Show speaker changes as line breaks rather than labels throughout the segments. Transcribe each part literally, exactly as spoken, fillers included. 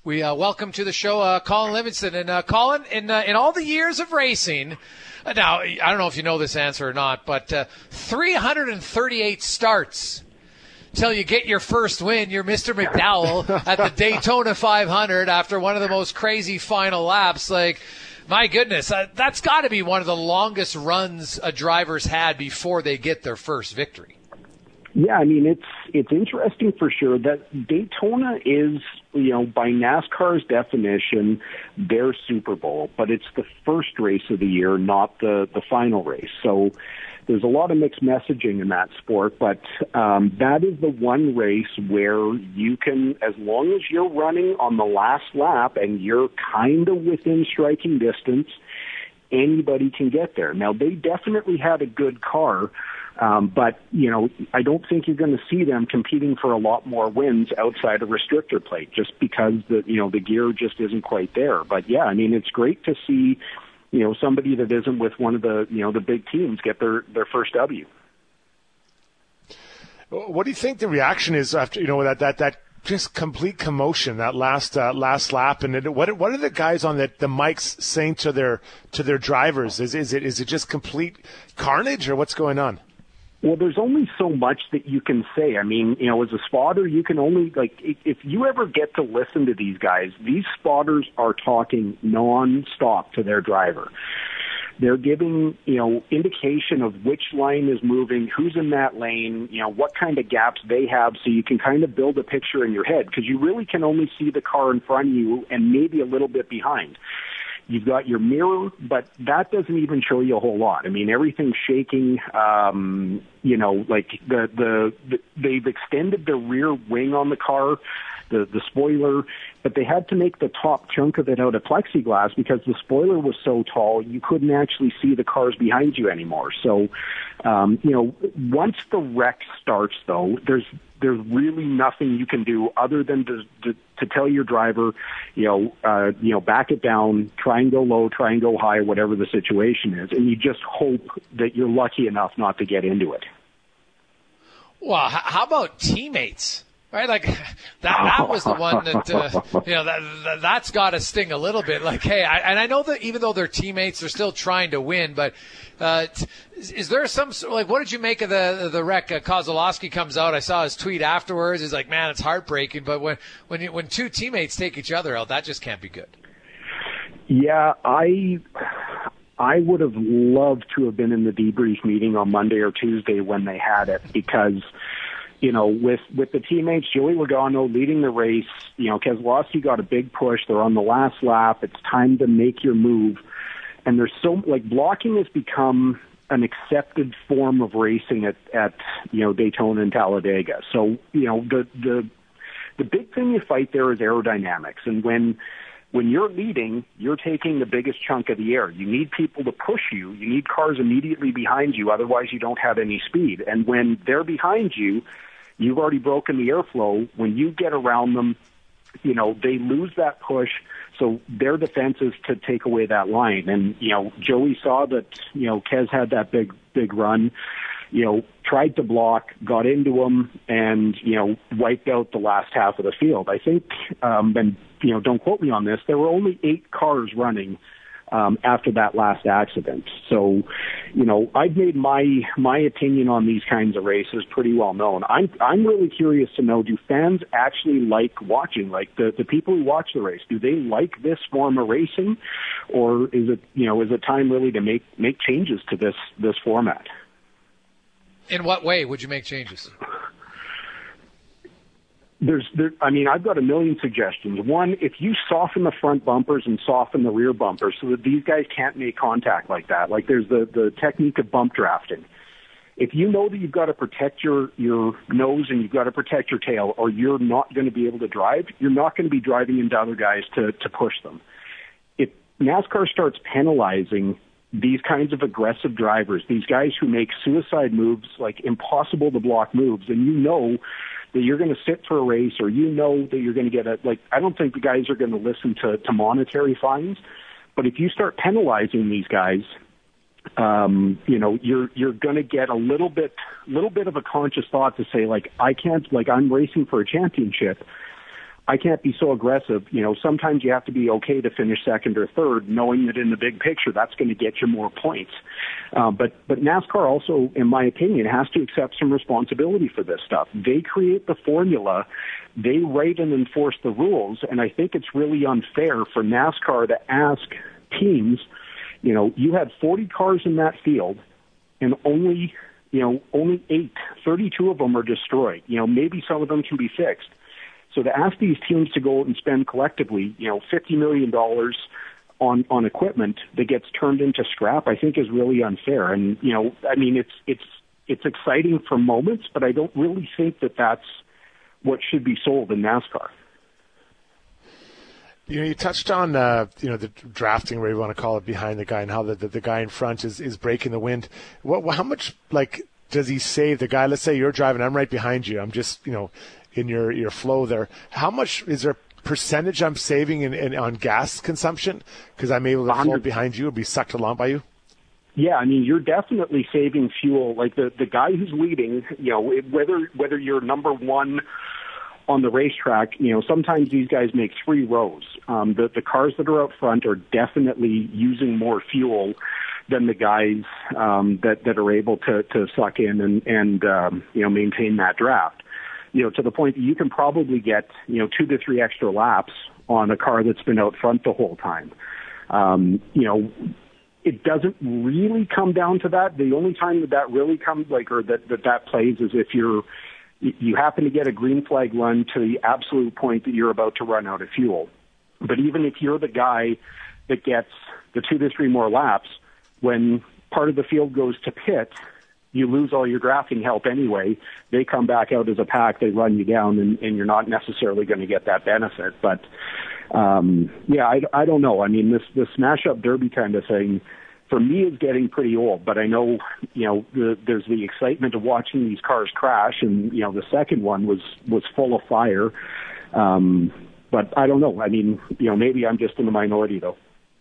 We uh, welcome to the show uh, Colin Livingston. And uh, Colin, in uh, in all the years of racing, uh, now I don't know if you know this answer or not, but uh, three hundred thirty-eight starts till you get your first win. You're Mister McDowell at the Daytona five hundred after one of the most crazy final laps. Like, my goodness, uh, that's got to be one of the longest runs a driver's had before they get their first victory.
Yeah, I mean, it's it's interesting for sure that Daytona is, you know, by NASCAR's definition, their Super Bowl, but it's the first race of the year, not the, the final race. So there's a lot of mixed messaging in that sport, but um, that is the one race where you can, as long as you're running on the last lap and you're kind of within striking distance, anybody can get there. Now, they definitely had a good car, Um, but, you know, I don't think you're going to see them competing for a lot more wins outside of restrictor plate just because the, you know, the gear just isn't quite there. But yeah, I mean, it's great to see, you know, somebody that isn't with one of the, you know, the big teams get their, their first W.
What do you think the reaction is after, you know, that, that, that just complete commotion, that last, uh, last lap? And it, what, what are the guys on the, the mics saying to their, to their drivers? Is, is it, is it just complete carnage or what's going on?
Well, there's only so much that you can say. I mean, you know, as a spotter, you can only, like, if you ever get to listen to these guys, these spotters are talking nonstop to their driver. They're giving, you know, indication of which line is moving, who's in that lane, you know, what kind of gaps they have, so you can kind of build a picture in your head, because you really can only see the car in front of you and maybe a little bit behind. You've got your mirror, but that doesn't even show you a whole lot. I mean, everything's shaking. Um, you know, like the, the the they've extended the rear wing on the car, the the spoiler, but they had to make the top chunk of it out of plexiglass because the spoiler was so tall you couldn't actually see the cars behind you anymore. So, um, you know, once the wreck starts, though, there's there's really nothing you can do other than to, to, to tell your driver, you know, uh, you know, back it down, try and go low, try and go high, whatever the situation is, and you just hope that you're lucky enough not to get into it.
Well, how about teammates? Right, like that. That was the one that uh, you know that, that that's got to sting a little bit. Like, hey, I, and I know that even though they're teammates, they're still trying to win. But uh, is, is there some like what did you make of the the wreck? Uh, Kozlowski comes out. I saw his tweet afterwards. He's like, man, it's heartbreaking. But when when you, when two teammates take each other out, that just can't be good.
Yeah, I. I would have loved to have been in the debrief meeting on Monday or Tuesday when they had it because. You know, with, with the teammates, Joey Logano leading the race, you know, Keselowski got a big push. They're on the last lap. It's time to make your move. And there's so, like, blocking has become an accepted form of racing at, at you know, Daytona and Talladega. So, you know, the, the, the big thing you fight there is aerodynamics. And when, when you're leading, you're taking the biggest chunk of the air. You need people to push you. You need cars immediately behind you. Otherwise, you don't have any speed. And when they're behind you, you've already broken the airflow. When you get around them, you know, they lose that push. So their defense is to take away that line. And, you know, Joey saw that, you know, Kez had that big, big run, you know, tried to block, got into him, and, you know, wiped out the last half of the field. I think, um, and, you know, don't quote me on this, there were only eight cars running Um, after that last accident. So, you know, I've made my my opinion on these kinds of races pretty well known. I'm I'm really curious to know, do fans actually like watching, like the, the people who watch the race, do they like this form of racing, or is it, you know, is it time really to make, make changes to this, this format?
In what way would you make changes?
There's, there, I mean, I've got a million suggestions. One, if you soften the front bumpers and soften the rear bumpers so that these guys can't make contact like that, like there's the, the technique of bump drafting. If you know that you've got to protect your, your nose and you've got to protect your tail or you're not going to be able to drive, you're not going to be driving into other guys to, to push them. If NASCAR starts penalizing these kinds of aggressive drivers, these guys who make suicide moves, like impossible to block moves, and you know that you're going to sit for a race or you know that you're going to get a, like, I don't think the guys are going to listen to, to monetary fines, but if you start penalizing these guys, um, you know, you're, you're going to get a little bit, little bit of a conscious thought to say, like, I can't, like, I'm racing for a championship. I can't be so aggressive. You know, sometimes you have to be okay to finish second or third, knowing that in the big picture that's going to get you more points. Uh, but but NASCAR also, in my opinion, has to accept some responsibility for this stuff. They create the formula, they write and enforce the rules, and I think it's really unfair for NASCAR to ask teams, you know, you had forty cars in that field, and only, you know, only eight, thirty-two of them are destroyed. You know, maybe some of them can be fixed. So to ask these teams to go out and spend collectively, you know, fifty million dollars on, on equipment that gets turned into scrap, I think is really unfair. And, you know, I mean, it's, it's, it's exciting for moments, but I don't really think that that's what should be sold in NASCAR.
You know, you touched on, uh, you know, the drafting, whatever you want to call it, behind the guy, and how the, the, the guy in front is, is breaking the wind. What, how much, like, does he save the guy? Let's say you're driving, I'm right behind you. I'm just, you know, in your, your flow there. How much is there percentage I'm saving in, in on gas consumption because I'm able to float behind you and be sucked along by you?
Yeah, I mean, you're definitely saving fuel. Like the, the guy who's leading, you know, whether whether you're number one on the racetrack, you know, sometimes these guys make three rows. Um, the, the cars that are out front are definitely using more fuel than the guys um, that, that are able to, to suck in and, and um, you know, maintain that draft. You know, to the point that you can probably get, you know, two to three extra laps on a car that's been out front the whole time. Um, you know, it doesn't really come down to that. The only time that that really comes, like, or that that, that plays is if you're, you happen to get a green flag run to the absolute point that you're about to run out of fuel. But even if you're the guy that gets the two to three more laps, when part of the field goes to pit, you lose all your drafting help anyway. They come back out as a pack, they run you down, and, and you're not necessarily going to get that benefit. But, um, yeah, I, I don't know. I mean, this, this smash-up derby kind of thing, for me, is getting pretty old. But I know, you know, the, there's the excitement of watching these cars crash, and, you know, the second one was, was full of fire. Um, but I don't know. I mean, you know, maybe I'm just in the minority, though.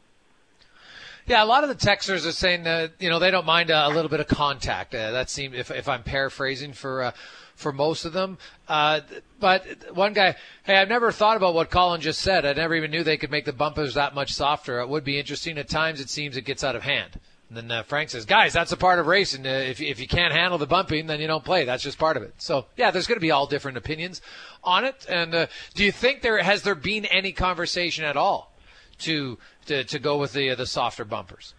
Yeah, a lot of the texters are saying that, you know, they don't mind a, a little bit of contact. Uh, that seems, if, if I'm paraphrasing for uh, for most of them. Uh, but one guy, hey, I've never thought about what Colin just said. I never even knew they could make the bumpers that much softer. It would be interesting. At times it seems it gets out of hand. And then uh, Frank says, guys, that's a part of racing. Uh, if, if you can't handle the bumping, then you don't play. That's just part of it. So, yeah, there's going to be all different opinions on it. And uh, do you think there has there been any conversation at all to to, to go with the uh, the softer bumpers?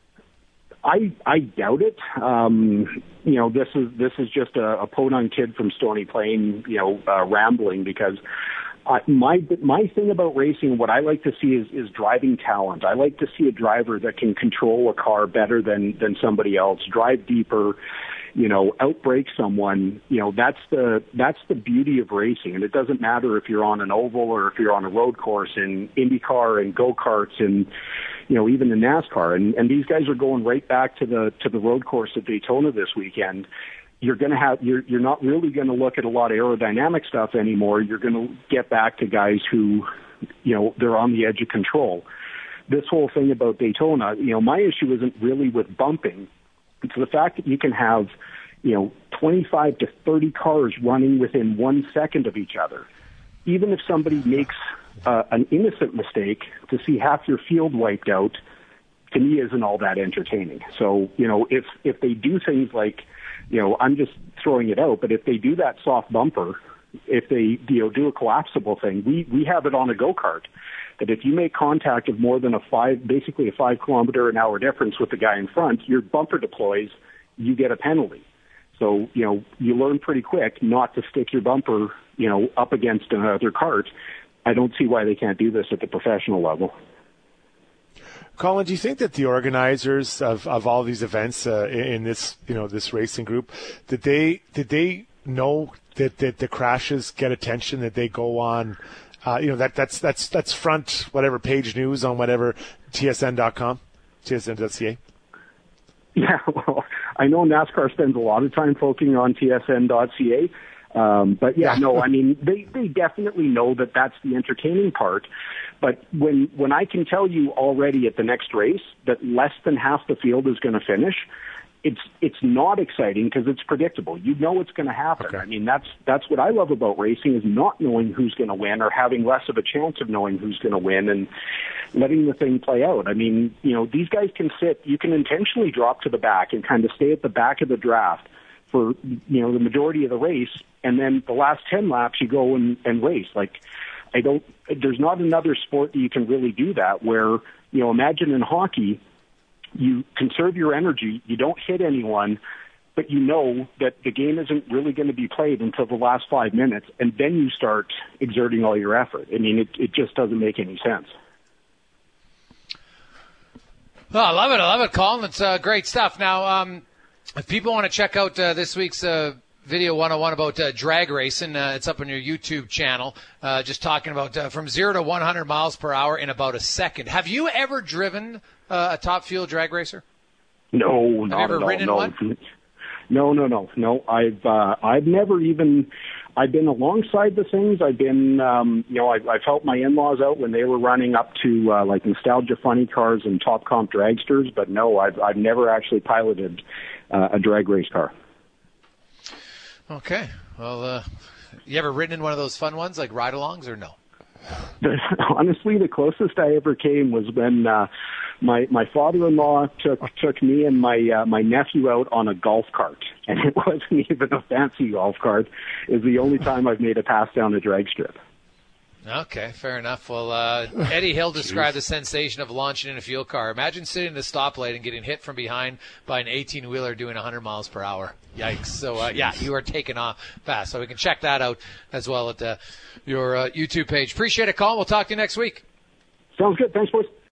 I I doubt it. Um, you know, this is this is just a, a podunk kid from Stony Plain, you know, uh, rambling because uh, my my thing about racing, what I like to see is is driving talent. I like to see a driver that can control a car better than than somebody else, drive deeper, you know, outbrake someone. You know, that's the that's the beauty of racing. And it doesn't matter if you're on an oval or if you're on a road course in IndyCar and go-karts and, you know, even in NASCAR. And, and these guys are going right back to the to the road course at Daytona this weekend. You're going to have you're you're not really going to look at a lot of aerodynamic stuff anymore. You're going to get back to guys who, you know, they're on the edge of control. This whole thing about Daytona, you know, my issue isn't really with bumping. It's the fact that you can have, you know, twenty-five to thirty cars running within one second of each other. Even if somebody makes uh, an innocent mistake, to see half your field wiped out, to me, isn't all that entertaining. So, you know, if if they do things like, you know, I'm just throwing it out, but if they do that soft bumper, if they, you know, do a collapsible thing, we, we have it on a go-kart, that if you make contact of more than a five, basically a five kilometer an hour difference with the guy in front, your bumper deploys, you get a penalty. So, you know, you learn pretty quick not to stick your bumper, you know, up against another cart. I don't see why they can't do this at the professional level.
Colin, do you think that the organizers of, of all these events uh, in, in this, you know, this racing group, did they did they know that, that the crashes get attention, that they go on, uh, you know, that that's that's that's front whatever page news on whatever T S N dot com, T S N dot C A?
Yeah, well, I know NASCAR spends a lot of time focusing on T S N dot C A. Um, but yeah, no, I mean, they, they definitely know that that's the entertaining part. But when, when I can tell you already at the next race that less than half the field is going to finish, it's it's not exciting because it's predictable. You know what's going to happen.
Okay.
I mean, that's that's what I love about racing, is not knowing who's going to win or having less of a chance of knowing who's going to win and letting the thing play out. I mean, you know, these guys can sit, you can intentionally drop to the back and kind of stay at the back of the draft for, you know, the majority of the race, and then the last ten laps you go and, and race. Like, I don't, there's not another sport that you can really do that where, you know, imagine in hockey, you conserve your energy, you don't hit anyone, but you know that the game isn't really going to be played until the last five minutes, and then you start exerting all your effort. I mean, it, it just doesn't make any sense.
Oh, I love it. I love it, Colin. It's uh, great stuff. Now, um, if people want to check out uh, this week's uh, Video one oh one about uh, drag racing, uh, it's up on your YouTube channel, uh, just talking about uh, from zero to one hundred miles per hour in about a second. Have you ever driven uh, a Top Fuel drag racer?
No,
Have
not
you ever
at all.
ridden
No.
one?
no, no, no, no. I've uh, I've never even. I've been alongside the things. I've been, um, you know, I've, I've helped my in-laws out when they were running up to uh, like Nostalgia Funny Cars and Top Comp dragsters. But no, I've I've never actually piloted uh, a drag race car.
Okay. Well, uh, you ever ridden in one of those fun ones like ride-alongs or no?
Honestly, the closest I ever came was when uh, my my father-in-law took took me and my uh, my nephew out on a golf cart, and it wasn't even a fancy golf cart. It's the only time I've made a pass down a drag strip.
Okay, fair enough. Well, uh, Eddie Hill described the sensation of launching in a fuel car. Imagine sitting in a stoplight and getting hit from behind by an eighteen-wheeler doing one hundred miles per hour. Yikes. So, uh, yeah, you are taking off fast. So we can check that out as well at uh, your uh, YouTube page. Appreciate it, Colin. We'll talk to you next week.
Sounds good. Thanks, boys.